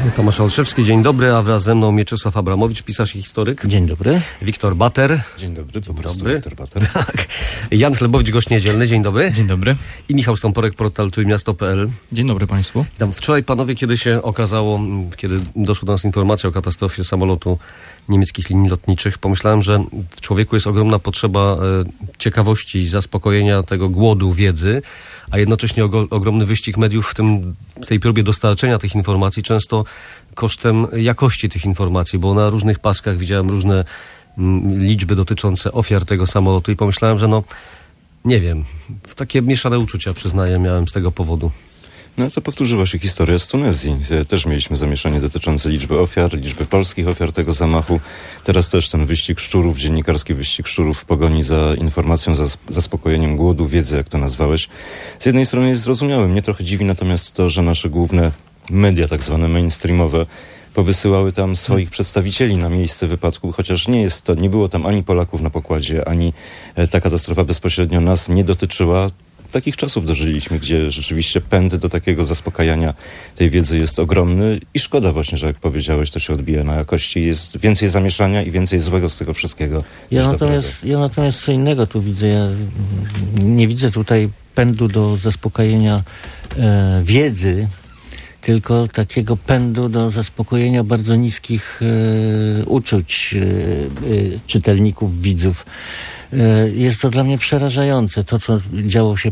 Tomasz Olszewski, dzień dobry, a wraz ze mną Mieczysław Abramowicz, pisarz i historyk. Dzień dobry. Wiktor Bater. Dzień dobry, po prostu Wiktor Bater. Tak. Jan Chlebowicz, gość niedzielny, dzień dobry. Dzień dobry. I Michał Stąporek, portal trójmiasto.pl. Dzień dobry Państwu. Wczoraj, panowie, kiedy się okazało, kiedy doszło do nas informacja o katastrofie samolotu niemieckich linii lotniczych, pomyślałem, że w człowieku jest ogromna potrzeba ciekawości, zaspokojenia tego głodu wiedzy, a jednocześnie ogromny wyścig mediów w tej próbie dostarczenia tych informacji, często kosztem jakości tych informacji, bo na różnych paskach widziałem różne liczby dotyczące ofiar tego samolotu i pomyślałem, że nie wiem, takie mieszane uczucia, przyznaję, miałem z tego powodu. No to powtórzyła się historia z Tunezji. Też mieliśmy zamieszanie dotyczące liczby ofiar, liczby polskich ofiar tego zamachu. Teraz też ten wyścig szczurów, dziennikarski wyścig szczurów w pogoni za informacją, za zaspokojeniem głodu wiedzy, jak to nazwałeś. Z jednej strony jest zrozumiałe. Mnie trochę dziwi natomiast to, że nasze główne media, tak zwane mainstreamowe, powysyłały tam swoich przedstawicieli na miejsce wypadku, chociaż nie było tam ani Polaków na pokładzie, ani ta katastrofa bezpośrednio nas nie dotyczyła. Takich czasów dożyliśmy, gdzie rzeczywiście pęd do takiego zaspokajania tej wiedzy jest ogromny i szkoda właśnie, że jak powiedziałeś, to się odbija na jakości. Jest więcej zamieszania i więcej złego z tego wszystkiego. Ja natomiast co innego tu widzę. Ja nie widzę tutaj pędu do zaspokojenia wiedzy, tylko takiego pędu do zaspokojenia bardzo niskich uczuć czytelników, widzów. Jest to dla mnie przerażające. To, co działo się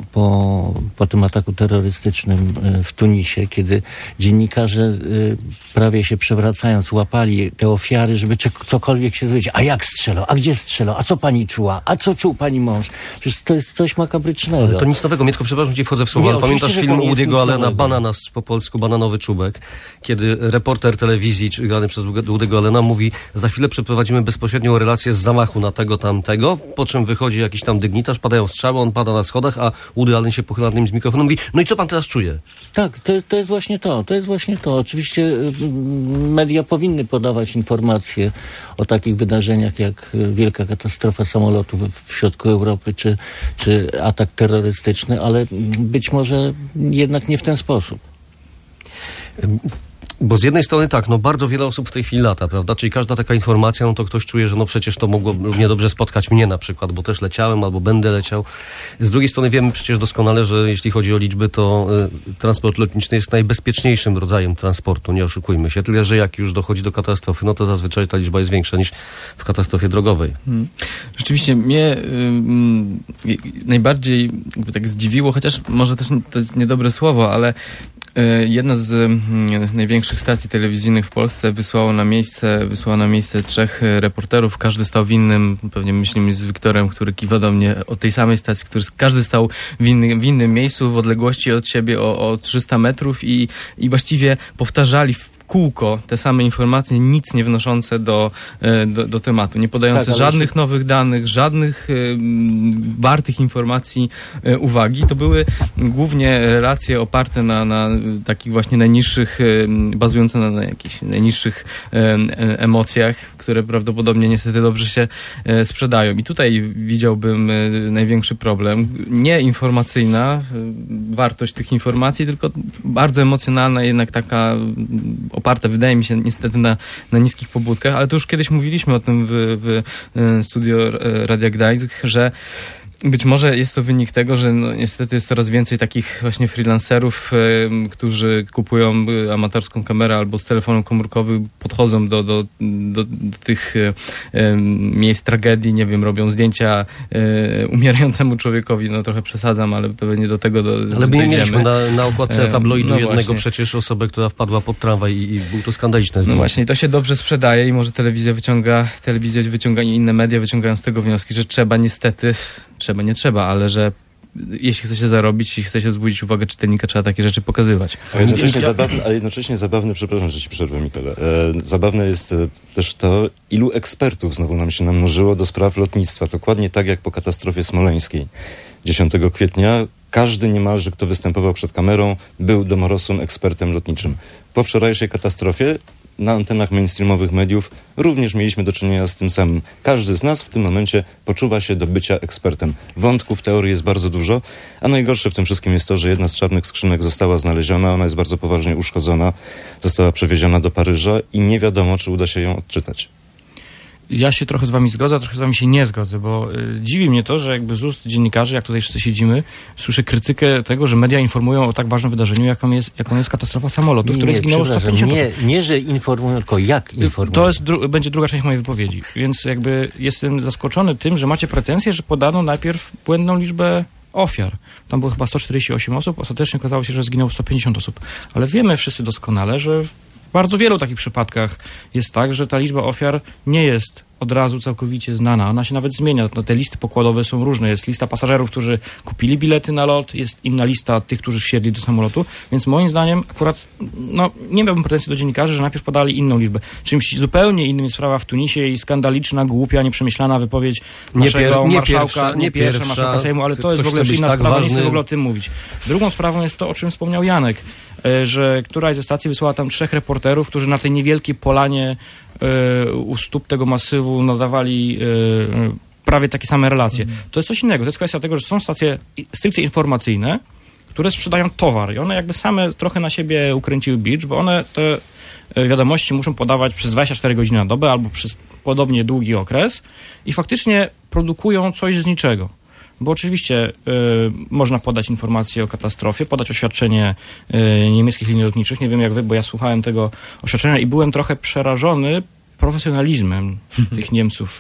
po tym ataku terrorystycznym w Tunisie, kiedy dziennikarze prawie się przewracając łapali te ofiary, żeby cokolwiek się dowiedzieć. A jak strzelał? A gdzie strzelał? A co pani czuła? A co czuł pani mąż? Przecież to jest coś makabrycznego. Ale to nic nowego. Mietko, przepraszam, gdzie wchodzę w słowo, ale pamiętasz film Woody'ego Allena, Bananas, po polsku Bananowy czubek, kiedy reporter telewizji, grany przez Woody'ego Allena, mówi: za chwilę przeprowadzimy bezpośrednią relację z zamachu na tego, tamtego, po czym wychodzi jakiś tam dygnitarz, padają strzały, on pada na schodach, a Woody Allen się pochyla nad nim z mikrofonem i mówi: no i co pan teraz czuje? Tak, to jest właśnie to. To jest właśnie to. Oczywiście media powinny podawać informacje o takich wydarzeniach jak wielka katastrofa samolotu w środku Europy, czy atak terrorystyczny, ale być może jednak nie w ten sposób. Bo z jednej strony tak, bardzo wiele osób w tej chwili lata, prawda? Czyli każda taka informacja, to ktoś czuje, że przecież to mogło równie dobrze spotkać mnie na przykład, bo też leciałem albo będę leciał. Z drugiej strony wiemy przecież doskonale, że jeśli chodzi o liczby, to transport lotniczy jest najbezpieczniejszym rodzajem transportu, nie oszukujmy się. Tyle, że jak już dochodzi do katastrofy, to zazwyczaj ta liczba jest większa niż w katastrofie drogowej. Rzeczywiście mnie najbardziej tak zdziwiło, chociaż może też to jest niedobre słowo, ale jedna z największych stacji telewizyjnych w Polsce wysłała na miejsce 3 reporterów. Każdy stał w innym, pewnie myślimy z Wiktorem, który kiwa do mnie od tej samej stacji, każdy stał w innym miejscu, w odległości od siebie o 300 metrów i właściwie powtarzali w kółko te same informacje, nic nie wnoszące do tematu, nie podające żadnych nowych danych, żadnych wartych informacji uwagi. To były głównie relacje oparte na takich właśnie najniższych, bazujące na jakichś najniższych emocjach, które prawdopodobnie niestety dobrze się sprzedają. I tutaj widziałbym największy problem. Nie informacyjna wartość tych informacji, tylko bardzo emocjonalna, jednak taka oparta, wydaje mi się, niestety na niskich pobudkach, ale to już kiedyś mówiliśmy o tym w studio Radia Gdańsk, że być może jest to wynik tego, że niestety jest coraz więcej takich właśnie freelancerów, którzy kupują amatorską kamerę albo z telefonem komórkowym podchodzą do tych miejsc tragedii, nie wiem, robią zdjęcia umierającemu człowiekowi, trochę przesadzam, ale pewnie do tego ale my mieliśmy na okładce tabloidu jednego przecież osobę, która wpadła pod tramwaj i był to skandaliczne zdjęcie. No właśnie, to się dobrze sprzedaje i może telewizja wyciąga i inne media wyciągają z tego wnioski, że nie trzeba, ale że jeśli chce się zarobić, jeśli chce się wzbudzić uwagę czytelnika, trzeba takie rzeczy pokazywać. A jednocześnie zabawne, przepraszam, że ci przerwę, Michale, zabawne jest też to, ilu ekspertów znowu nam się namnożyło do spraw lotnictwa. Dokładnie tak jak po katastrofie smoleńskiej 10 kwietnia. Każdy niemalże, kto występował przed kamerą, był domorosłym ekspertem lotniczym. Po wczorajszej katastrofie na antenach mainstreamowych mediów również mieliśmy do czynienia z tym samym. Każdy z nas w tym momencie poczuwa się do bycia ekspertem. Wątków teorii jest bardzo dużo, a najgorsze w tym wszystkim jest to, że jedna z czarnych skrzynek została znaleziona, ona jest bardzo poważnie uszkodzona, została przewieziona do Paryża i nie wiadomo, czy uda się ją odczytać. Ja się trochę z wami zgodzę, a trochę z wami się nie zgodzę, bo dziwi mnie to, że jakby z ust dziennikarzy, jak tutaj wszyscy siedzimy, słyszę krytykę tego, że media informują o tak ważnym wydarzeniu, jaką jest katastrofa samolotu, w której zginęło 150 osób. Nie, że informują, tylko jak informują. To będzie druga część mojej wypowiedzi. Więc jakby jestem zaskoczony tym, że macie pretensje, że podano najpierw błędną liczbę ofiar. Tam było chyba 148 osób, ostatecznie okazało się, że zginęło 150 osób. Ale wiemy wszyscy doskonale, że w bardzo wielu takich przypadkach jest tak, że ta liczba ofiar nie jest od razu całkowicie znana. Ona się nawet zmienia. No, te listy pokładowe są różne. Jest lista pasażerów, którzy kupili bilety na lot, jest inna lista tych, którzy wsiedli do samolotu. Więc moim zdaniem akurat nie miałbym pretensji do dziennikarzy, że najpierw podali inną liczbę. Czymś zupełnie innym jest sprawa w Tunisie i skandaliczna, głupia, nieprzemyślana wypowiedź naszego marszałka, nie pierwsza marszałka Sejmu, ale to jest w ogóle już inna sprawa, nie chcę w ogóle o tym mówić. Drugą sprawą jest to, o czym wspomniał Janek, że któraś ze stacji wysłała tam 3 reporterów, którzy na tej niewielkiej polanie u stóp tego masywu nadawali prawie takie same relacje. To jest coś innego. To jest kwestia tego, że są stacje stricte informacyjne, które sprzedają towar i one jakby same trochę na siebie ukręciły bicz, bo one te wiadomości muszą podawać przez 24 godziny na dobę albo przez podobnie długi okres i faktycznie produkują coś z niczego. Bo oczywiście można podać informacje o katastrofie, podać oświadczenie niemieckich linii lotniczych. Nie wiem jak wy, bo ja słuchałem tego oświadczenia i byłem trochę przerażony profesjonalizmem tych Niemców.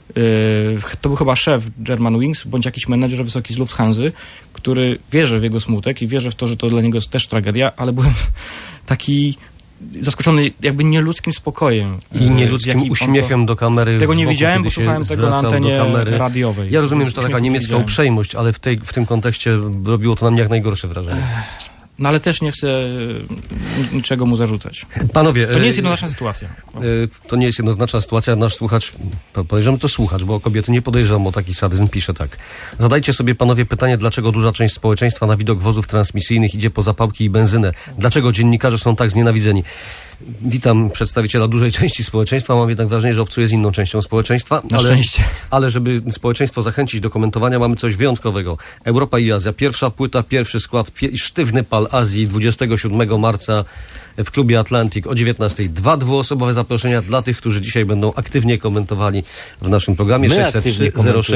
To był chyba szef Germanwings, bądź jakiś menedżer wysoki z Lufthansa, który wierzy w jego smutek i wierzy w to, że to dla niego jest też tragedia, ale byłem taki zaskoczony jakby nieludzkim spokojem. I nieludzkim uśmiechem do kamery. Tego nie widziałem, bo słuchałem tego na antenie radiowej. Ja rozumiem, że to taka niemiecka uprzejmość, ale w tym kontekście robiło to na mnie jak najgorsze wrażenie. No ale też nie chcę niczego mu zarzucać. Panowie... To nie jest jednoznaczna sytuacja. To nie jest jednoznaczna sytuacja. Nasz słuchacz, podejrzewam to słuchacz, bo kobiety nie podejrzewam o taki sadyzm, pisze tak. Zadajcie sobie, panowie, pytanie, dlaczego duża część społeczeństwa na widok wozów transmisyjnych idzie po zapałki i benzynę? Dlaczego dziennikarze są tak znienawidzeni? Witam przedstawiciela dużej części społeczeństwa. Mam jednak wrażenie, że obcuję z inną częścią społeczeństwa. Na szczęście. Ale żeby społeczeństwo zachęcić do komentowania, mamy coś wyjątkowego. Europa i Azja. Pierwsza płyta, pierwszy skład, sztywny pal Azji 27 marca w klubie Atlantic o 19:00. 2 dwuosobowe zaproszenia dla tych, którzy dzisiaj będą aktywnie komentowali w naszym programie. 603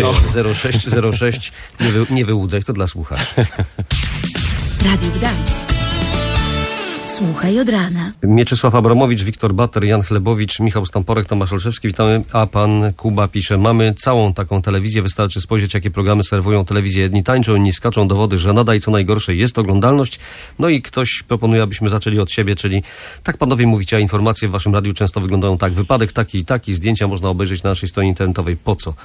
0606. Nie wyłudzaj, to dla słuchaczy. Radio Gdańsk. Słuchaj od rana. Mieczysław Abramowicz, Wiktor Bater, Jan Chlebowicz, Michał Stamporek, Tomasz Olszewski. Witamy. A pan Kuba pisze, mamy całą taką telewizję, wystarczy spojrzeć, jakie programy serwują telewizję. Jedni tańczą, inni skaczą, dowody żenada i co najgorsze jest oglądalność. No i ktoś proponuje, abyśmy zaczęli od siebie, czyli tak panowie mówicie, a informacje w waszym radiu często wyglądają tak. Wypadek taki i taki, zdjęcia można obejrzeć na naszej stronie internetowej. Po co?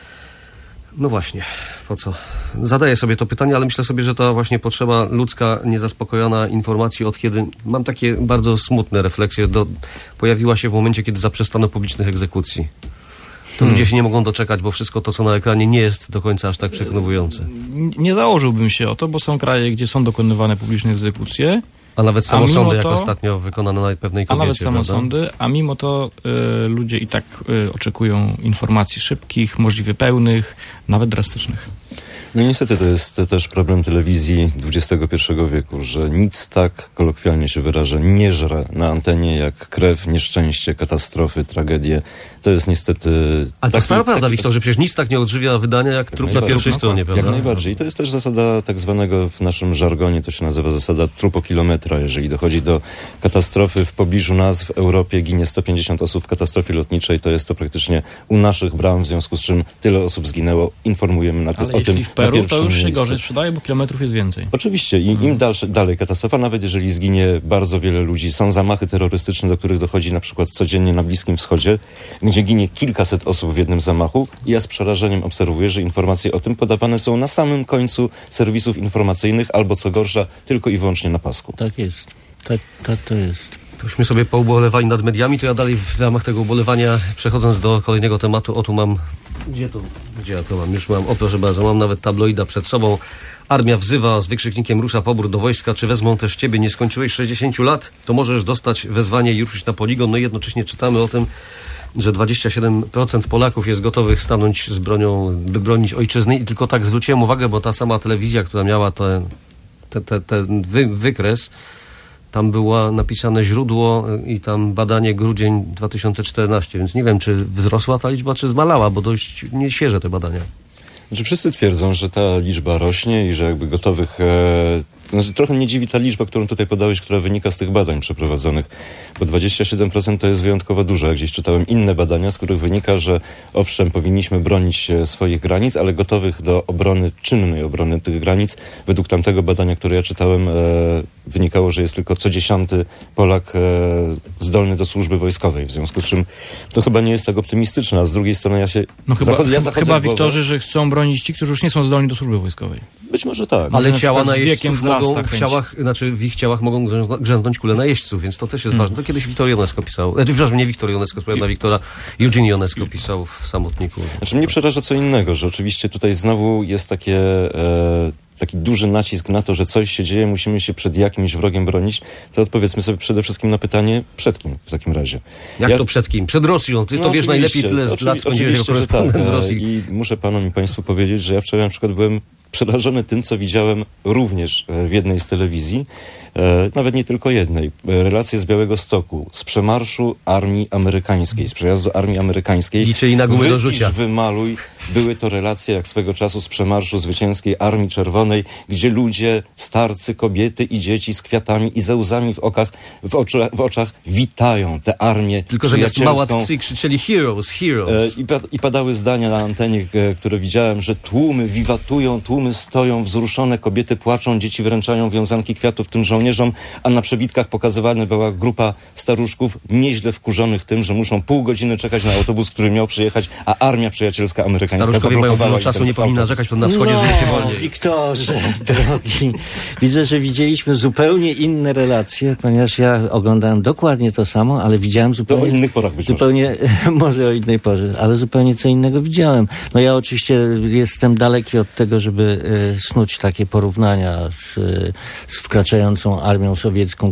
No właśnie, po co? Zadaję sobie to pytanie, ale myślę sobie, że to właśnie potrzeba ludzka, niezaspokojona informacji, od kiedy mam takie bardzo smutne refleksje, pojawiła się w momencie, kiedy zaprzestano publicznych egzekucji. To ludzie się nie mogą doczekać, bo wszystko to, co na ekranie, nie jest do końca aż tak przekonujące. Nie założyłbym się o to, bo są kraje, gdzie są dokonywane publiczne egzekucje. A nawet samosądy, jak ostatnio wykonano na pewnej kobiecie. A nawet samosądy, a mimo to ludzie i tak oczekują informacji szybkich, możliwie pełnych, nawet drastycznych. No niestety to jest też problem telewizji XXI wieku, że nic tak, kolokwialnie się wyrażę, nie żre na antenie jak krew, nieszczęście, katastrofy, tragedie. To jest niestety... Ale to stara prawda, Wiktor, że przecież nic tak nie odżywia wydania jak trup na pierwszej stronie, prawda? Jak najbardziej. I to jest też zasada tak zwanego, w naszym żargonie to się nazywa zasada trupokilometra. Jeżeli dochodzi do katastrofy w pobliżu nas w Europie, ginie 150 osób w katastrofie lotniczej, to jest to praktycznie u naszych bram, w związku z czym tyle osób zginęło. Informujemy o tym w Peru to już się gorzej sprzedaje, bo kilometrów jest więcej. Oczywiście. Im dalej katastrofa, nawet jeżeli zginie bardzo wiele ludzi, są zamachy terrorystyczne, do których dochodzi na przykład codziennie na Bliskim Wschodzie, gdzie ginie kilkaset osób w jednym zamachu i ja z przerażeniem obserwuję, że informacje o tym podawane są na samym końcu serwisów informacyjnych albo co gorsza, tylko i wyłącznie na pasku. Tak jest. Tak to jest. Tośmy sobie poubolewali nad mediami, to ja dalej w ramach tego ubolewania, przechodząc do kolejnego tematu, tu mam... Gdzie to? Gdzie ja to mam? Już mam, proszę bardzo, mam nawet tabloida przed sobą. Armia wzywa z wykrzyknikiem rusza pobór do wojska. Czy wezmą też ciebie? Nie skończyłeś 60 lat? To możesz dostać wezwanie i ruszyć na poligon. No i jednocześnie czytamy o tym, że 27% Polaków jest gotowych stanąć z bronią, by bronić ojczyzny. I tylko tak zwróciłem uwagę, bo ta sama telewizja, która miała ten wykres, tam było napisane źródło i tam badanie grudzień 2014, więc nie wiem, czy wzrosła ta liczba, czy zmalała, bo dość nieświeże te badania. Znaczy wszyscy twierdzą, że ta liczba rośnie i że jakby gotowych... trochę mnie dziwi ta liczba, którą tutaj podałeś, która wynika z tych badań przeprowadzonych, bo 27% to jest wyjątkowo dużo. Jak gdzieś czytałem inne badania, z których wynika, że owszem, powinniśmy bronić swoich granic, ale gotowych do obrony, czynnej obrony tych granic, według tamtego badania, które ja czytałem, wynikało, że jest tylko co 10. Polak zdolny do służby wojskowej, w związku z czym to chyba nie jest tak optymistyczne, a z drugiej strony ja się... Chyba Wiktorzy, że chcą bronić ci, którzy już nie są zdolni do służby wojskowej. Być może tak. Ale ciała najeźdźców mogą w ich ciałach mogą grzęznąć kule najeźdźców, więc to też jest ważne. To kiedyś Wiktor Ionesco pisał, przepraszam, nie Wiktor Ionesco, na Wiktora, Eugene Ionesco pisał w Samotniku. Znaczy mnie przeraża co innego, że oczywiście tutaj znowu jest taki duży nacisk na to, że coś się dzieje, musimy się przed jakimś wrogiem bronić, to odpowiedzmy sobie przede wszystkim na pytanie, przed kim w takim razie. Jak to przed kim? Przed Rosją. Ty to wiesz najlepiej, tyle lat spędziłeś jako korespondent w Rosji. I muszę panom i państwu powiedzieć, że ja wczoraj na przykład byłem przerażony tym, co widziałem również w jednej z telewizji, nawet nie tylko jednej. Relacje z Białegostoku, z przemarszu armii amerykańskiej, z przejazdu armii amerykańskiej. Liczyli na gumy do rzucia. Wymaluj. Były to relacje jak swego czasu z przemarszu zwycięskiej Armii Czerwonej, gdzie ludzie, starcy, kobiety i dzieci z kwiatami i ze łzami w oczach witają tę armię. Tylko zamiast małatcy krzyczeli heroes. I padały zdania na antenie, które widziałem, że tłumy wiwatują, tłumy stoją wzruszone, kobiety płaczą, dzieci wręczają wiązanki kwiatów tym żołnierzom, a na przebitkach pokazywana była grupa staruszków nieźle wkurzonych tym, że muszą pół godziny czekać na autobus, który miał przyjechać, a armia przyjacielska amerykańska staruszkowie mają dużo czasu, nie powinni narzekać, to na wschodzie żyje się wolniej. Wiktorze, drogi, widzę, że widzieliśmy zupełnie inne relacje, ponieważ ja oglądałem dokładnie to samo, ale widziałem zupełnie... To o innych porach być zupełnie, może o innej porze, ale zupełnie co innego widziałem. No ja oczywiście jestem daleki od tego, żeby snuć takie porównania z wkraczającą armią sowiecką,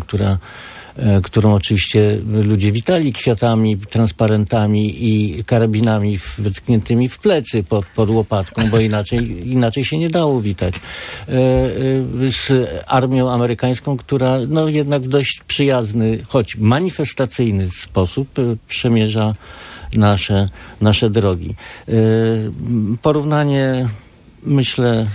którą oczywiście ludzie witali kwiatami, transparentami i karabinami wytkniętymi w plecy pod łopatką, bo inaczej się nie dało witać. Z armią amerykańską, która no jednak w dość przyjazny, choć manifestacyjny sposób przemierza nasze drogi. Porównanie, myślę...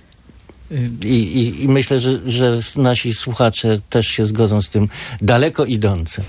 I myślę, że nasi słuchacze też się zgodzą z tym, daleko idące.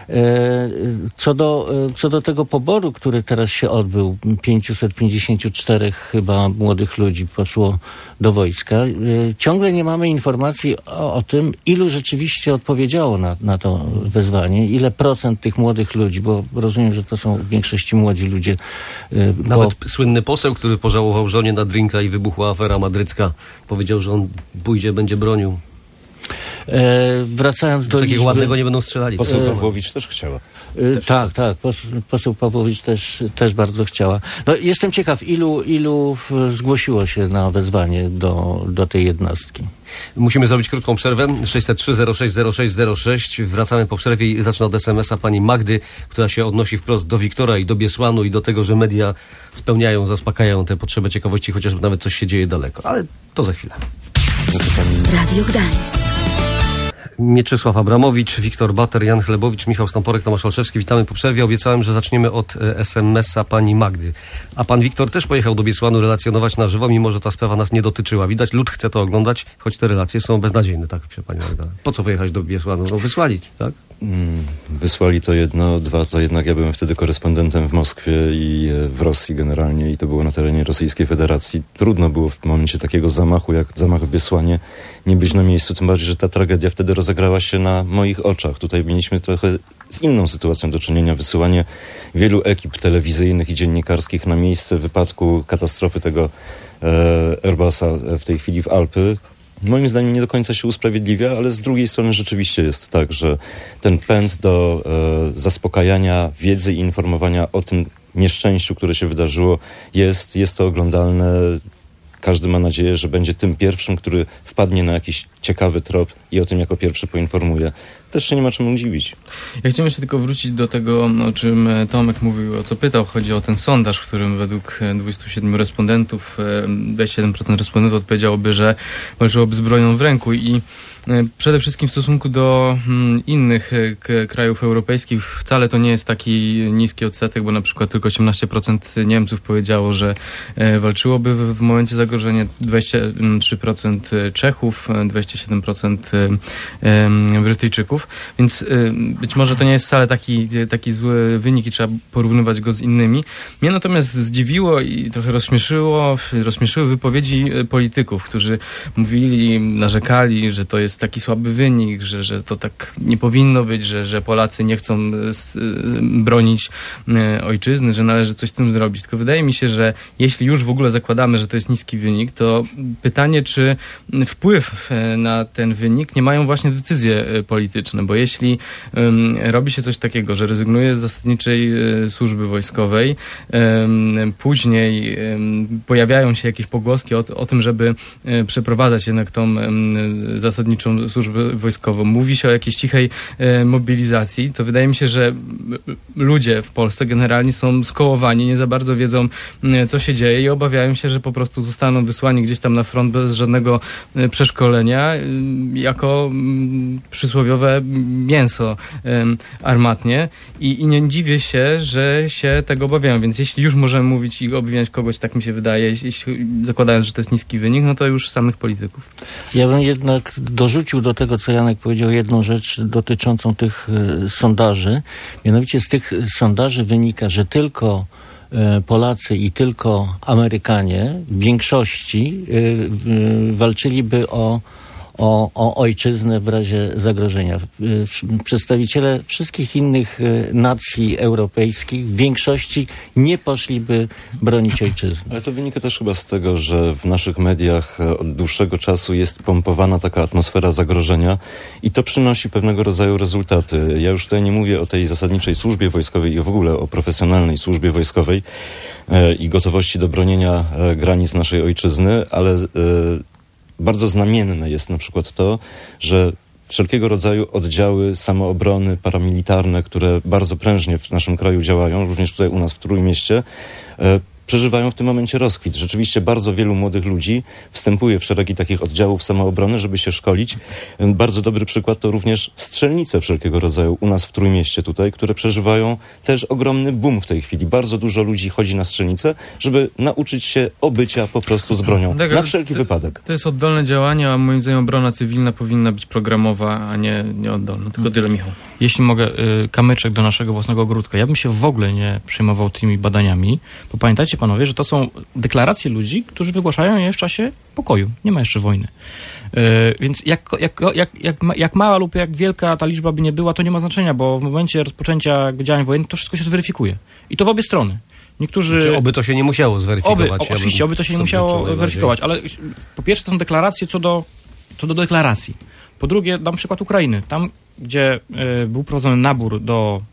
Co do tego poboru, który teraz się odbył, 554 chyba młodych ludzi poszło do wojska, ciągle nie mamy informacji o tym, ilu rzeczywiście odpowiedziało na to wezwanie, ile procent tych młodych ludzi, bo rozumiem, że to są w większości młodzi ludzie. Nawet słynny poseł, który pożałował żonie na drinka i wybuchła afera madrycka, powiedział, że on pójdzie, będzie bronił. Wracając do takiego ładnego nie będą strzelali. Poseł Pawłowicz też chciała. Tak. Poseł Pawłowicz też bardzo chciała. No, jestem ciekaw, ilu zgłosiło się na wezwanie do tej jednostki. Musimy zrobić krótką przerwę. 603-06-06-06. Wracamy po przerwie i zacznę od SMS-a pani Magdy, która się odnosi wprost do Wiktora i do Biesłanu i do tego, że media spełniają, zaspokajają tę potrzebę ciekawości, chociaż nawet coś się dzieje daleko. Ale to za chwilę. Radio Gdańsk. Mieczysław Abramowicz, Wiktor Bater, Jan Chlebowicz, Michał Stąporek, Tomasz Olszewski. Witamy po przerwie. Obiecałem, że zaczniemy od SMS-a pani Magdy. A pan Wiktor też pojechał do Biesłanu relacjonować na żywo, mimo że ta sprawa nas nie dotyczyła. Widać, lud chce to oglądać, choć te relacje są beznadziejne, tak pisze pani Magda. Po co pojechać do Biesłanu? No wysłali, tak? Wysłali to jedno, dwa, to jednak ja byłem wtedy korespondentem w Moskwie i w Rosji generalnie i to było na terenie Rosyjskiej Federacji. Trudno było w momencie takiego zamachu, jak zamach w Biesłanie, nie być na miejscu, tym bardziej, że ta tragedia wtedy rozegrała się na moich oczach. Tutaj mieliśmy trochę z inną sytuacją do czynienia. Wysyłanie wielu ekip telewizyjnych i dziennikarskich na miejsce wypadku katastrofy tego Airbusa w tej chwili w Alpy. Moim zdaniem nie do końca się usprawiedliwia, ale z drugiej strony rzeczywiście jest tak, że ten pęd do zaspokajania wiedzy i informowania o tym, nieszczęściu, które się wydarzyło, jest to oglądalne. Każdy ma nadzieję, że będzie tym pierwszym, który wpadnie na jakiś ciekawy trop i o tym jako pierwszy poinformuje. Też się nie ma czemu dziwić. Ja chciałem jeszcze tylko wrócić do tego, o czym Tomek mówił, o co pytał. Chodzi o ten sondaż, w którym według 27 respondentów 27% respondentów odpowiedziałoby, że walczyłoby z bronią w ręku i przede wszystkim w stosunku do innych krajów europejskich wcale to nie jest taki niski odsetek, bo na przykład tylko 18% Niemców powiedziało, że walczyłoby w momencie zagrożenia, 23% Czechów, 27% Brytyjczyków, więc być może to nie jest wcale taki zły wynik i trzeba porównywać go z innymi. Mnie natomiast zdziwiło i trochę rozśmieszyły wypowiedzi polityków, którzy mówili, narzekali, że to jest taki słaby wynik, że to tak nie powinno być, że Polacy nie chcą bronić ojczyzny, że należy coś z tym zrobić. Tylko wydaje mi się, że jeśli już w ogóle zakładamy, że to jest niski wynik, to pytanie, czy wpływ na ten wynik nie mają właśnie decyzje polityczne, bo jeśli robi się coś takiego, że rezygnuje z zasadniczej służby wojskowej, później pojawiają się jakieś pogłoski o tym, żeby przeprowadzać jednak tą zasadniczą służbę wojskową. Mówi się o jakiejś cichej mobilizacji, to wydaje mi się, że ludzie w Polsce generalnie są skołowani, nie za bardzo wiedzą, co się dzieje i obawiają się, że po prostu zostaną wysłani gdzieś tam na front bez żadnego przeszkolenia jako przysłowiowe mięso armatnie i nie dziwię się, że się tego obawiają, więc jeśli już możemy mówić i obwiniać kogoś, tak mi się wydaje, jeśli zakładając, że to jest niski wynik, no to już samych polityków. Ja bym jednak dorzucił do tego, co Janek powiedział, jedną rzecz dotyczącą tych sondaży. Mianowicie z tych sondaży wynika, że tylko Polacy i tylko Amerykanie w większości walczyliby o ojczyznę w razie zagrożenia. Przedstawiciele wszystkich innych nacji europejskich w większości nie poszliby bronić ojczyzny. Ale to wynika też chyba z tego, że w naszych mediach od dłuższego czasu jest pompowana taka atmosfera zagrożenia i to przynosi pewnego rodzaju rezultaty. Ja już tutaj nie mówię o tej zasadniczej służbie wojskowej i w ogóle o profesjonalnej służbie wojskowej i gotowości do bronienia granic naszej ojczyzny, ale bardzo znamienne jest na przykład to, że wszelkiego rodzaju oddziały samoobrony paramilitarne, które bardzo prężnie w naszym kraju działają, również tutaj u nas w Trójmieście, przeżywają w tym momencie rozkwit. Rzeczywiście bardzo wielu młodych ludzi wstępuje w szeregi takich oddziałów samoobrony, żeby się szkolić. Bardzo dobry przykład to również strzelnice wszelkiego rodzaju u nas w Trójmieście tutaj, które przeżywają też ogromny boom w tej chwili. Bardzo dużo ludzi chodzi na strzelnice, żeby nauczyć się obycia po prostu z bronią. Tak, na wszelki wypadek. To jest oddolne działanie, a moim zdaniem obrona cywilna powinna być programowa, a nie oddolna. Tylko tyle, Michał. Jeśli mogę, kamyczek do naszego własnego ogródka. Ja bym się w ogóle nie przejmował tymi badaniami, bo pamiętajcie panowie, że to są deklaracje ludzi, którzy wygłaszają je w czasie pokoju. Nie ma jeszcze wojny. Więc jak mała lub jak wielka ta liczba by nie była, to nie ma znaczenia, bo w momencie rozpoczęcia działań wojennych to wszystko się zweryfikuje. I to w obie strony. Niektórzy... Znaczy, oby to się nie musiało zweryfikować. Oczywiście, oby to się nie musiało weryfikować, ale po pierwsze to są deklaracje co do deklaracji. Po drugie, dam przykład Ukrainy. Tam, gdzie był prowadzony nabór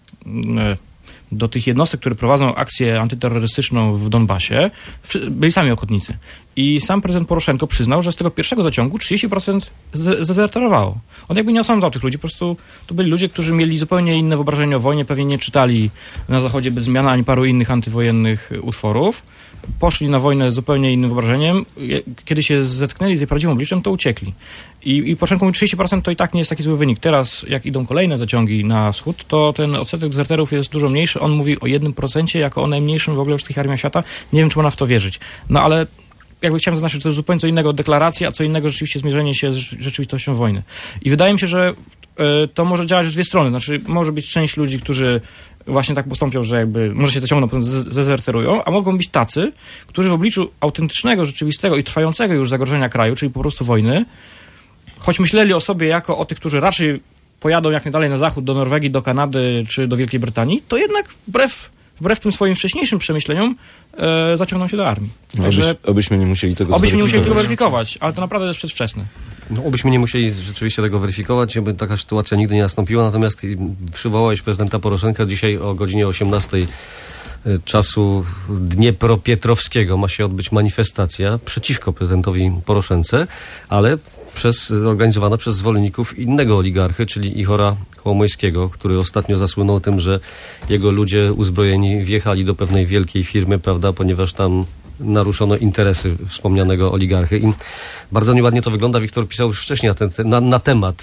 do tych jednostek, które prowadzą akcję antyterrorystyczną w Donbasie, byli sami ochotnicy. I sam prezydent Poroszenko przyznał, że z tego pierwszego zaciągu 30% zdezerterowało. On jakby nie osądzał tych ludzi, po prostu to byli ludzie, którzy mieli zupełnie inne wyobrażenie o wojnie, pewnie nie czytali na Zachodzie bez zmiany ani paru innych antywojennych utworów. Poszli na wojnę z zupełnie innym wyobrażeniem. Kiedy się zetknęli z jej prawdziwym obliczem, to uciekli. I Poroszenko mówi, 30% to i tak nie jest taki zły wynik. Teraz, jak idą kolejne zaciągi na wschód, to ten odsetek dezerterów jest dużo mniejszy. On mówi o 1% jako o najmniejszym w ogóle w wszystkich armiach świata. Nie wiem, czy można w to wierzyć. No ale jakby chciałem zaznaczyć, że to jest zupełnie co innego od deklaracji, a co innego rzeczywiście zmierzenie się z rzeczywistością wojny. I wydaje mi się, że to może działać w dwie strony. Znaczy, może być część ludzi, którzy właśnie tak postąpią, że jakby może się zaciągną, zdezerterują, a mogą być tacy, którzy w obliczu autentycznego, rzeczywistego i trwającego już zagrożenia kraju, czyli po prostu wojny, choć myśleli o sobie jako o tych, którzy raczej pojadą jak najdalej na zachód, do Norwegii, do Kanady czy do Wielkiej Brytanii, to jednak wbrew tym swoim wcześniejszym przemyśleniom zaciągną się do armii. Także, obyśmy nie musieli tego weryfikować, ale to naprawdę jest przedwczesne. No, obyśmy nie musieli rzeczywiście tego weryfikować, aby taka sytuacja nigdy nie nastąpiła, natomiast przywołałeś prezydenta Poroszenka dzisiaj o godzinie 18 czasu Dniepropietrowskiego ma się odbyć manifestacja przeciwko prezydentowi Poroszence, ale zorganizowana przez zwolenników innego oligarchy, czyli Ihora Kołomoyskiego, który ostatnio zasłynął tym, że jego ludzie uzbrojeni wjechali do pewnej wielkiej firmy, prawda, ponieważ tam naruszono interesy wspomnianego oligarchy. I bardzo nieładnie to wygląda. Wiktor pisał już wcześniej na temat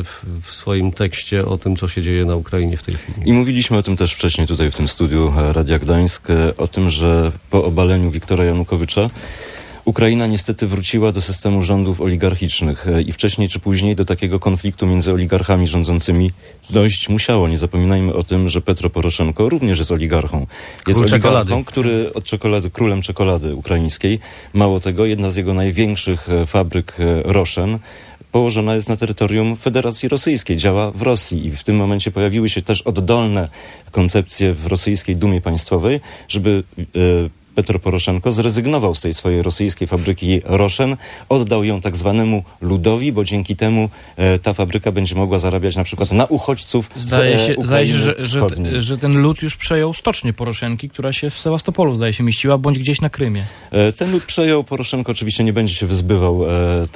w swoim tekście o tym, co się dzieje na Ukrainie w tej chwili. I mówiliśmy o tym też wcześniej tutaj w tym studiu Radia Gdańsk, o tym, że po obaleniu Wiktora Janukowycza Ukraina niestety wróciła do systemu rządów oligarchicznych i wcześniej czy później do takiego konfliktu między oligarchami rządzącymi dojść musiało. Nie zapominajmy o tym, że Petro Poroszenko również jest oligarchą. Jest oligarchą, który królem czekolady ukraińskiej. Mało tego, jedna z jego największych fabryk Roszen położona jest na terytorium Federacji Rosyjskiej, działa w Rosji i w tym momencie pojawiły się też oddolne koncepcje w rosyjskiej Dumie Państwowej, żeby Petro Poroszenko zrezygnował z tej swojej rosyjskiej fabryki Roszen, oddał ją tak zwanemu ludowi, bo dzięki temu ta fabryka będzie mogła zarabiać na przykład na uchodźców Zdaje się, wschodniej. że ten lud już przejął stocznię Poroszenki, która się w Sewastopolu, zdaje się, mieściła, bądź gdzieś na Krymie. Ten lud przejął. Poroszenko oczywiście nie będzie się wyzbywał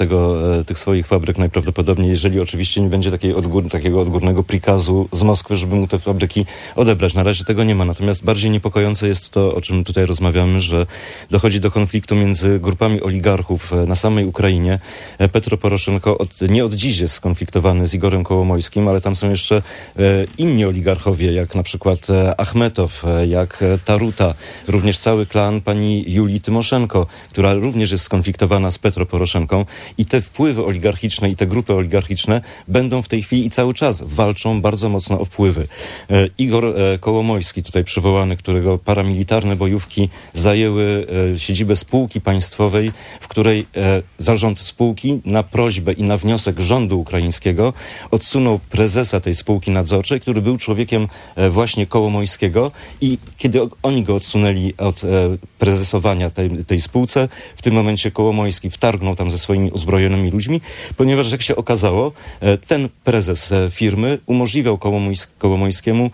tych swoich fabryk najprawdopodobniej, jeżeli oczywiście nie będzie takiego odgórnego prikazu z Moskwy, żeby mu te fabryki odebrać. Na razie tego nie ma. Natomiast bardziej niepokojące jest to, o czym tutaj rozmawiamy, że dochodzi do konfliktu między grupami oligarchów na samej Ukrainie. Petro Poroszenko nie od dziś jest skonfliktowany z Igorem Kołomoyskim, ale tam są jeszcze inni oligarchowie, jak na przykład Achmetow, jak Taruta, również cały klan pani Julii Tymoszenko, która również jest skonfliktowana z Petro Poroszenką i te wpływy oligarchiczne i te grupy oligarchiczne będą w tej chwili i cały czas walczą bardzo mocno o wpływy. Igor Kołomoyski, tutaj przywołany, którego paramilitarne bojówki zajęły siedzibę spółki państwowej, w której zarząd spółki na prośbę i na wniosek rządu ukraińskiego odsunął prezesa tej spółki nadzorczej, który był człowiekiem właśnie Kołomoyskiego i kiedy oni go odsunęli od prezesowania tej spółce, w tym momencie Kołomoyski wtargnął tam ze swoimi uzbrojonymi ludźmi, ponieważ jak się okazało, ten prezes firmy umożliwiał Kołomoyskiemu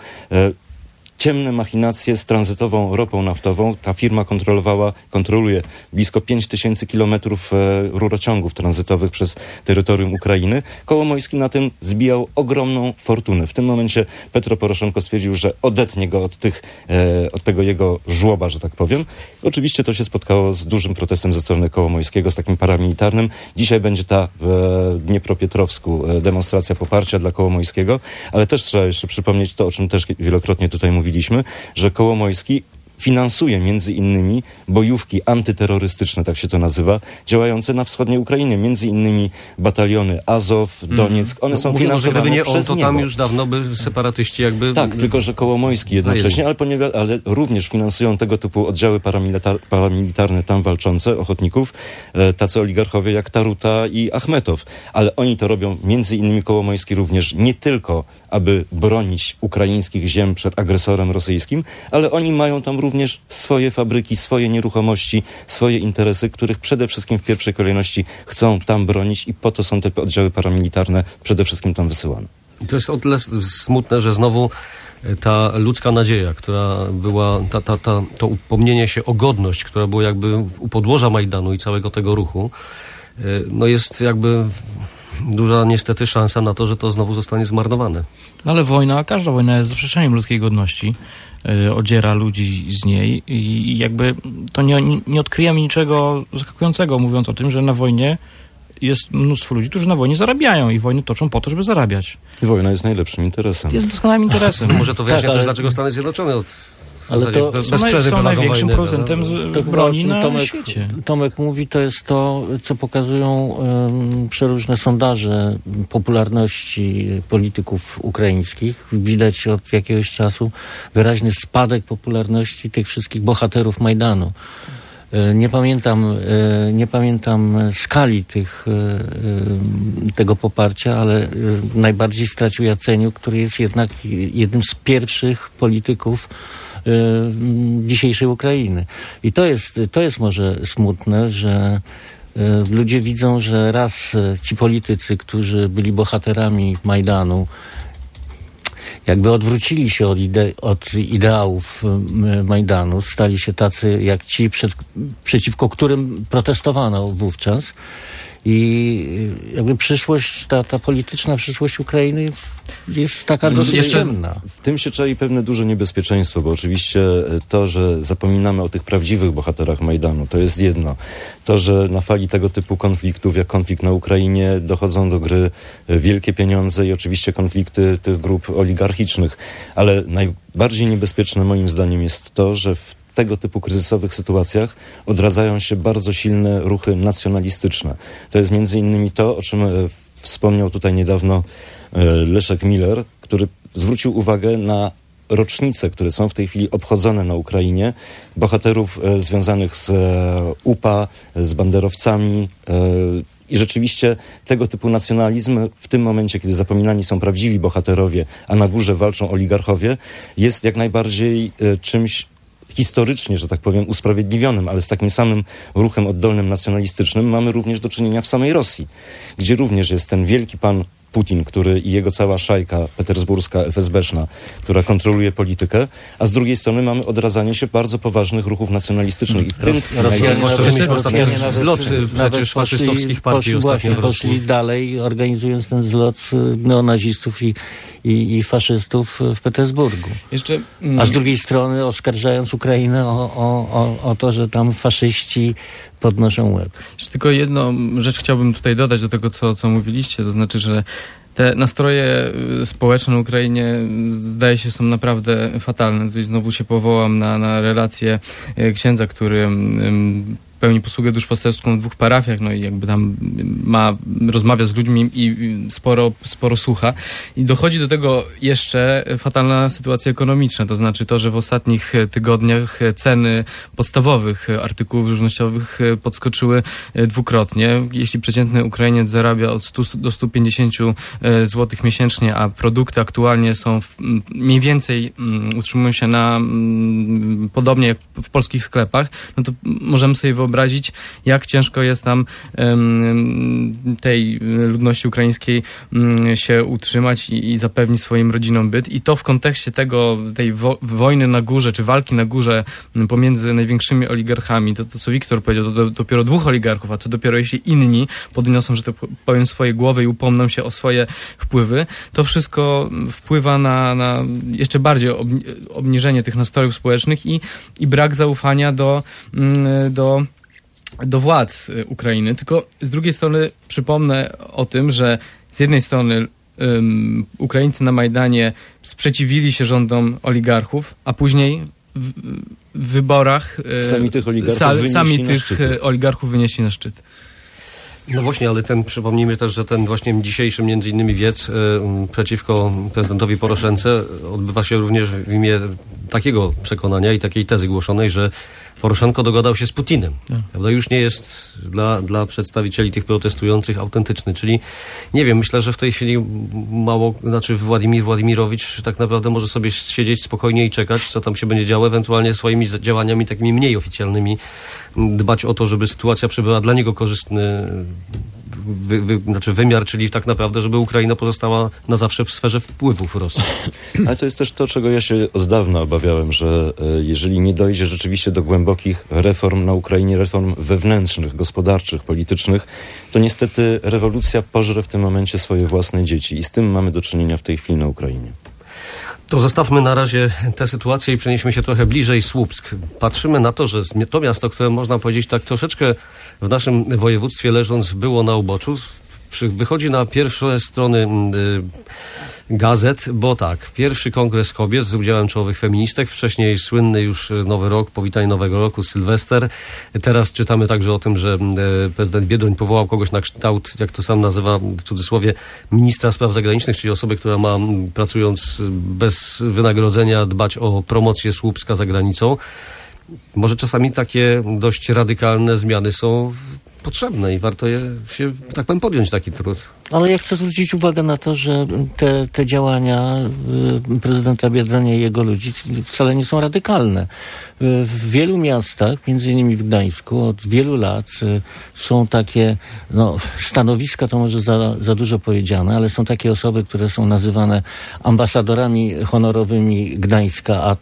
ciemne machinacje z tranzytową ropą naftową. Ta firma kontroluje blisko 5000 kilometrów rurociągów tranzytowych przez terytorium Ukrainy. Kołomoyski na tym zbijał ogromną fortunę. W tym momencie Petro Poroszenko stwierdził, że odetnie go od tego jego żłoba, że tak powiem. Oczywiście to się spotkało z dużym protestem ze strony Kołomoyskiego, z takim paramilitarnym. Dzisiaj będzie ta w Dniepropietrowsku demonstracja poparcia dla Kołomoyskiego, ale też trzeba jeszcze przypomnieć to, o czym też wielokrotnie tutaj mówiliśmy, że Kołomoyski finansuje między innymi bojówki antyterrorystyczne, tak się to nazywa, działające na wschodniej Ukrainie. Między innymi bataliony Azow, Donieck. One są finansowane gdyby nie przez on, to tam niego. już dawno by separatyści jakby... Tak, tylko że Kołomoyski jednocześnie, ale również finansują tego typu oddziały paramilitarne tam walczące, ochotników, tacy oligarchowie jak Taruta i Achmetow. Ale oni to robią między innymi Kołomoyski również nie tylko, aby bronić ukraińskich ziem przed agresorem rosyjskim, ale oni mają tam również swoje fabryki, swoje nieruchomości, swoje interesy, których przede wszystkim w pierwszej kolejności chcą tam bronić i po to są te oddziały paramilitarne przede wszystkim tam wysyłane. I to jest o tyle smutne, że znowu ta ludzka nadzieja, która była, to upomnienie się o godność, która była jakby u podłoża Majdanu i całego tego ruchu, no jest jakby duża niestety szansa na to, że to znowu zostanie zmarnowane. Ale każda wojna jest zaprzeczeniem ludzkiej godności, odziera ludzi z niej i jakby to nie odkryjemy niczego zaskakującego, mówiąc o tym, że na wojnie jest mnóstwo ludzi, którzy na wojnie zarabiają i wojny toczą po to, żeby zarabiać. I wojna jest najlepszym interesem. Jest doskonałym interesem. Może to wyjaśnia też, dlaczego Stany Zjednoczone ale to bez przerwy są największym wojny, producentem broni na świecie. Tomek mówi, to jest to, co pokazują przeróżne sondaże popularności polityków ukraińskich. Widać od jakiegoś czasu wyraźny spadek popularności tych wszystkich bohaterów Majdanu. Nie pamiętam skali tego poparcia, ale najbardziej stracił Jaceniuk, który jest jednak jednym z pierwszych polityków dzisiejszej Ukrainy. I to jest może smutne, że ludzie widzą, że raz ci politycy, którzy byli bohaterami Majdanu, jakby odwrócili się od ideałów Majdanu, stali się tacy jak ci, przeciwko którym protestowano wówczas. I jakby przyszłość, ta polityczna przyszłość Ukrainy jest taka dosyć ciemna. W tym się czai pewne duże niebezpieczeństwo, bo oczywiście to, że zapominamy o tych prawdziwych bohaterach Majdanu, to jest jedno. To, że na fali tego typu konfliktów, jak konflikt na Ukrainie, dochodzą do gry wielkie pieniądze i oczywiście konflikty tych grup oligarchicznych. Ale najbardziej niebezpieczne moim zdaniem jest to, że w tego typu kryzysowych sytuacjach odradzają się bardzo silne ruchy nacjonalistyczne. To jest między innymi to, o czym wspomniał tutaj niedawno Leszek Miller, który zwrócił uwagę na rocznice, które są w tej chwili obchodzone na Ukrainie, bohaterów związanych z UPA, z banderowcami i rzeczywiście tego typu nacjonalizm w tym momencie, kiedy zapominani są prawdziwi bohaterowie, a na górze walczą oligarchowie, jest jak najbardziej czymś historycznie, że tak powiem, usprawiedliwionym, ale z takim samym ruchem oddolnym nacjonalistycznym mamy również do czynienia w samej Rosji, gdzie również jest ten wielki pan Putin, który i jego cała szajka petersburska, FSB-szna, która kontroluje politykę, a z drugiej strony mamy odradzanie się bardzo poważnych ruchów nacjonalistycznych. I w tym zlot przecież faszystowskich partii ostatnio poszli dalej, organizując ten zlot neonazistów i faszystów w Petersburgu. A z drugiej strony oskarżając Ukrainę o to, że tam faszyści podnoszą łeb. Jeszcze tylko jedną rzecz chciałbym tutaj dodać do tego, co mówiliście, to znaczy, że te nastroje społeczne na Ukrainie zdaje się są naprawdę fatalne. Tutaj znowu się powołam na relację księdza, który pełni posługę duszpasterską w 2 parafiach, no i jakby tam rozmawia z ludźmi i sporo słucha. I dochodzi do tego jeszcze fatalna sytuacja ekonomiczna, to znaczy to, że w ostatnich tygodniach ceny podstawowych artykułów żywnościowych podskoczyły dwukrotnie. Jeśli przeciętny Ukrainiec zarabia od 100 do 150 zł miesięcznie, a produkty aktualnie są mniej więcej utrzymują się na podobnie jak w polskich sklepach, no to możemy sobie wyobrazić, jak ciężko jest tam tej ludności ukraińskiej się utrzymać i zapewnić swoim rodzinom byt. I to w kontekście tej wojny na górze, czy walki na górze pomiędzy największymi oligarchami, to co Wiktor powiedział, to dopiero 2 oligarchów, a co dopiero jeśli inni podniosą, że to powiem, swoje głowy i upomną się o swoje wpływy, to wszystko wpływa na jeszcze bardziej obniżenie tych nastrojów społecznych i brak zaufania do władz Ukrainy. Tylko z drugiej strony przypomnę o tym, że z jednej strony Ukraińcy na Majdanie sprzeciwili się rządom oligarchów, a później w wyborach sami tych oligarchów wynieśli na szczyt. No właśnie, ale przypomnijmy też, że ten właśnie dzisiejszy między innymi wiec przeciwko prezydentowi Poroszence odbywa się również w imię takiego przekonania i takiej tezy głoszonej, że Poroszenko dogadał się z Putinem. Prawda? Już nie jest dla przedstawicieli tych protestujących autentyczny. Czyli nie wiem, myślę, że w tej chwili Władimir Władimirowicz tak naprawdę może sobie siedzieć spokojnie i czekać, co tam się będzie działo, ewentualnie swoimi działaniami takimi mniej oficjalnymi dbać o to, żeby sytuacja przybyła dla niego korzystny wymiar, czyli tak naprawdę, żeby Ukraina pozostała na zawsze w sferze wpływów Rosji. Ale to jest też to, czego ja się od dawna obawiałem, że jeżeli nie dojdzie rzeczywiście do głębokich reform na Ukrainie, reform wewnętrznych, gospodarczych, politycznych, to niestety rewolucja pożre w tym momencie swoje własne dzieci i z tym mamy do czynienia w tej chwili na Ukrainie. To zostawmy na razie tę sytuację i przenieśmy się trochę bliżej Słupsk. Patrzymy na to, że to miasto, które można powiedzieć tak troszeczkę w naszym województwie leżąc było na uboczu, wychodzi na pierwsze strony gazet, bo tak, pierwszy kongres kobiet z udziałem czołowych feministek, wcześniej słynny już Nowy Rok, powitanie Nowego Roku, Sylwester. Teraz czytamy także o tym, że prezydent Biedroń powołał kogoś na kształt, jak to sam nazywa w cudzysłowie, ministra spraw zagranicznych, czyli osoby, która ma, pracując bez wynagrodzenia, dbać o promocję Słupska za granicą. Może czasami takie dość radykalne zmiany są potrzebne i warto się, tak powiem, podjąć taki trud. Ale ja chcę zwrócić uwagę na to, że te działania prezydenta Biedronia i jego ludzi wcale nie są radykalne. W wielu miastach, między innymi w Gdańsku, od wielu lat są takie, stanowiska to może za dużo powiedziane, ale są takie osoby, które są nazywane ambasadorami honorowymi Gdańska, a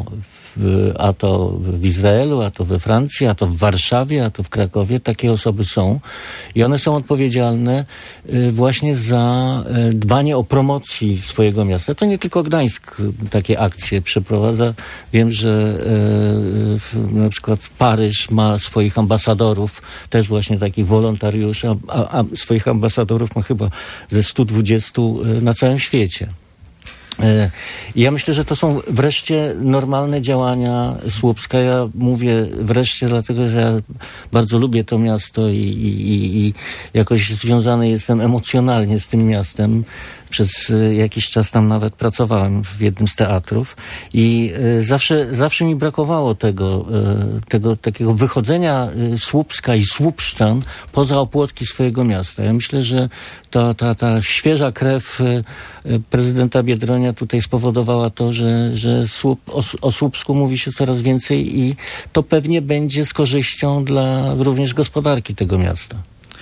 to w Izraelu, a to we Francji, a to w Warszawie, a to w Krakowie. Takie osoby są i one są odpowiedzialne właśnie za dbanie o promocję swojego miasta. To nie tylko Gdańsk takie akcje przeprowadza. Wiem, że na przykład Paryż ma swoich ambasadorów, też właśnie takich wolontariuszy, a swoich ambasadorów ma chyba ze 120 na całym świecie. Ja myślę, że to są wreszcie normalne działania Słupska. Ja mówię wreszcie dlatego, że ja bardzo lubię to miasto i jakoś związany jestem emocjonalnie z tym miastem. Przez jakiś czas tam nawet pracowałem w jednym z teatrów i zawsze mi brakowało tego takiego wychodzenia Słupska i Słupszczan poza opłotki swojego miasta. Ja myślę, że ta świeża krew prezydenta Biedronia tutaj spowodowała to, że o Słupsku mówi się coraz więcej i to pewnie będzie z korzyścią dla również gospodarki tego miasta.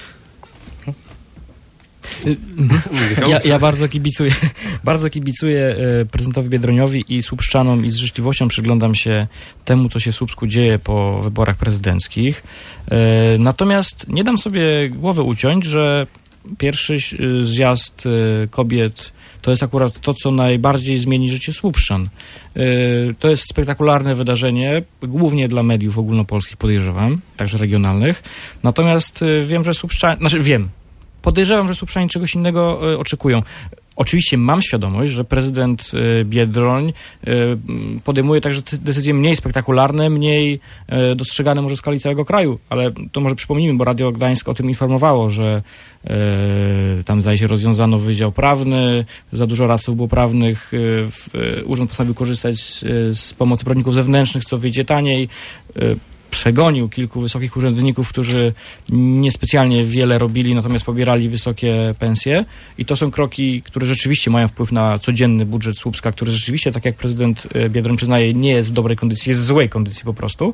Ja bardzo kibicuję prezydentowi Biedroniowi i Słupszczanom i z życzliwością przyglądam się temu, co się w Słupsku dzieje po wyborach prezydenckich. Natomiast nie dam sobie głowy uciąć, że pierwszy zjazd kobiet to jest akurat to, co najbardziej zmieni życie Słupszczan. To jest spektakularne wydarzenie, głównie dla mediów ogólnopolskich, podejrzewam, także regionalnych. Natomiast wiem, że podejrzewam, że Słupszczanie czegoś innego oczekują. Oczywiście mam świadomość, że prezydent Biedroń podejmuje także decyzje mniej spektakularne, mniej dostrzegane może w skali całego kraju, ale to może przypomnijmy, bo Radio Gdańsk o tym informowało, że tam zdaje się rozwiązano wydział prawny, za dużo radców było prawnych, urząd postanowił korzystać z pomocy prawników zewnętrznych, co wyjdzie taniej. Przegonił kilku wysokich urzędników, którzy niespecjalnie wiele robili, natomiast pobierali wysokie pensje. I to są kroki, które rzeczywiście mają wpływ na codzienny budżet Słupska, który rzeczywiście, tak jak prezydent Biedroń przyznaje, nie jest w dobrej kondycji, jest w złej kondycji po prostu.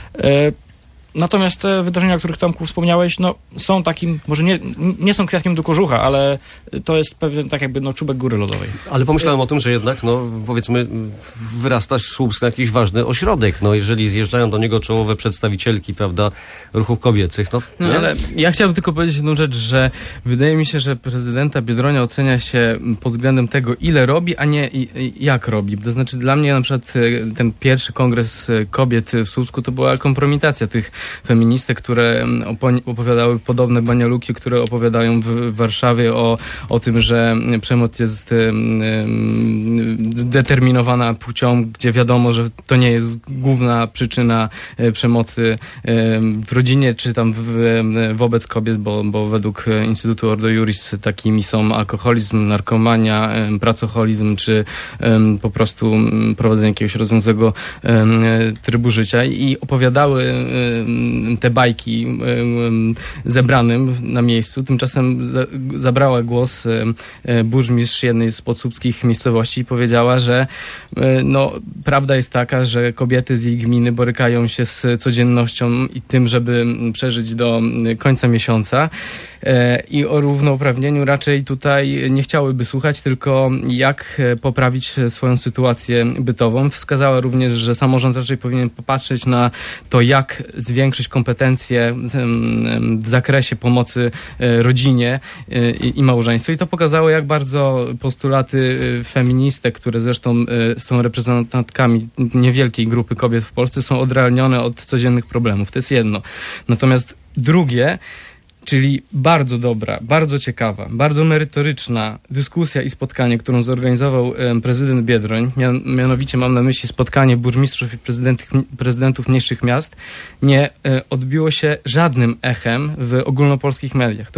Natomiast te wydarzenia, o których, Tomku, wspomniałeś, są takim, może nie są kwiatkiem do kożucha, ale to jest pewien tak jakby czubek góry lodowej. Ale pomyślałem o tym, że jednak, powiedzmy, wyrasta Słupsk na jakiś ważny ośrodek. Jeżeli zjeżdżają do niego czołowe przedstawicielki, prawda, ruchów kobiecych, ale ja chciałbym tylko powiedzieć jedną rzecz, że wydaje mi się, że prezydenta Biedronia ocenia się pod względem tego, ile robi, a nie jak robi. To znaczy dla mnie na przykład ten pierwszy kongres kobiet w Słupsku to była kompromitacja tych feministek, które opowiadały podobne banialuki, które opowiadają w Warszawie o tym, że przemoc jest zdeterminowana płcią, gdzie wiadomo, że to nie jest główna przyczyna przemocy w rodzinie, czy tam wobec kobiet, bo według Instytutu Ordo Iuris takimi są alkoholizm, narkomania, pracoholizm, czy po prostu prowadzenie jakiegoś rozwiązłego trybu życia i opowiadały te bajki zebranym na miejscu. Tymczasem zabrała głos burmistrz jednej z podsłupskich miejscowości i powiedziała, że prawda jest taka, że kobiety z jej gminy borykają się z codziennością i tym, żeby przeżyć do końca miesiąca i o równouprawnieniu raczej tutaj nie chciałyby słuchać, tylko jak poprawić swoją sytuację bytową. Wskazała również, że samorząd raczej powinien popatrzeć na to, jak zwiększyć kompetencje w zakresie pomocy rodzinie i małżeństwu. I to pokazało, jak bardzo postulaty feministek, które zresztą są reprezentantkami niewielkiej grupy kobiet w Polsce, są odrealnione od codziennych problemów. To jest jedno. Natomiast drugie, czyli bardzo dobra, bardzo ciekawa, bardzo merytoryczna dyskusja i spotkanie, którą zorganizował prezydent Biedroń, mianowicie mam na myśli spotkanie burmistrzów i prezydentów mniejszych miast, nie odbiło się żadnym echem w ogólnopolskich mediach. To było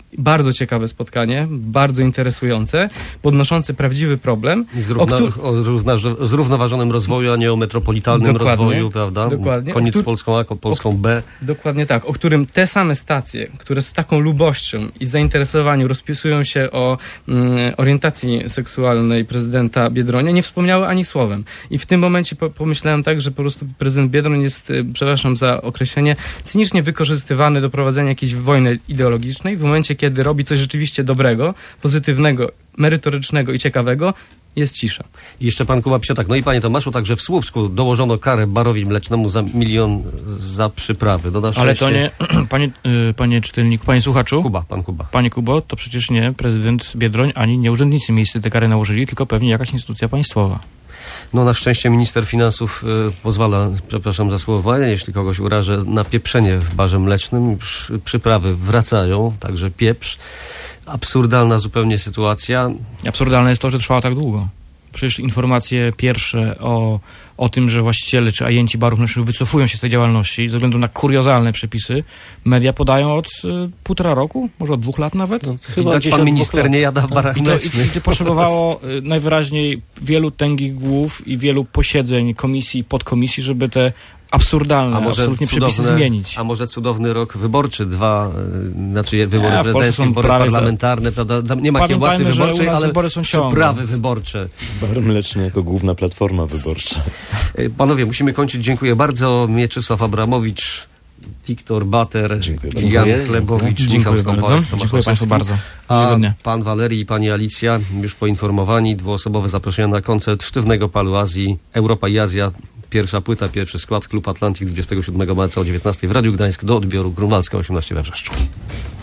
Bardzo ciekawe spotkanie, bardzo interesujące, podnoszące prawdziwy problem. O zrównoważonym rozwoju, a nie o metropolitalnym rozwoju, prawda? Dokładnie. Koniec z Polską A, Polską B. Dokładnie tak, o którym te same stacje, które z taką lubością i zainteresowaniem rozpisują się o orientacji seksualnej prezydenta Biedronia, nie wspomniały ani słowem. I w tym momencie pomyślałem tak, że po prostu prezydent Biedroń jest, przepraszam za określenie, cynicznie wykorzystywany do prowadzenia jakiejś wojny ideologicznej. W momencie, kiedy robi coś rzeczywiście dobrego, pozytywnego, merytorycznego i ciekawego, jest cisza. I jeszcze pan Kuba Psiotak. No i panie Tomaszu, także w Słupsku dołożono karę barowi mlecznemu za 1 milion za przyprawy. Ale to nie, panie czytelniku, panie słuchaczu. Pan Kuba. Panie Kubo, to przecież nie prezydent Biedroń, ani nie urzędnicy miejscy te kary nałożyli, tylko pewnie jakaś instytucja państwowa. No na szczęście minister finansów pozwala, przepraszam za słowo, jeśli kogoś urażę, na pieprzenie w barze mlecznym. Przyprawy wracają, także pieprz. Absurdalna zupełnie sytuacja. Absurdalne jest to, że trwała tak długo. Przecież informacje pierwsze o tym, że właściciele czy ajenci barów mlecznych wycofują się z tej działalności ze względu na kuriozalne przepisy, media podają od 1,5 roku, może od 2 lat nawet. No, chyba pan minister nie jada w barach mlecznych. I to potrzebowało najwyraźniej wielu tęgich głów i wielu posiedzeń komisji i podkomisji, żeby te absurdalne, absolutnie przepisy zmienić. A może cudowny rok wyborczy, wybory prezydenckie, wybory parlamentarne, prawda? Nie ma kiełbasy wyborczej, ale przyprawy wyborcze. Bar mleczny jako główna platforma wyborcza. Panowie, musimy kończyć. Dziękuję bardzo. Mieczysław Abramowicz, Wiktor Bater, Jan Chlebowicz, Michał Stąpałek, Tomasz Dziękuję Państwu bardzo. A pan Walerii i pani Alicja, już poinformowani, 2-osobowe zaproszenia na koncert Sztywnego Palu Azji, Europa i Azja. Pierwsza płyta, pierwszy skład, Klub Atlantik 27 marca o 19 w Radiu Gdańsk, do odbioru Grunwaldzka 18 we Wrzeszczu.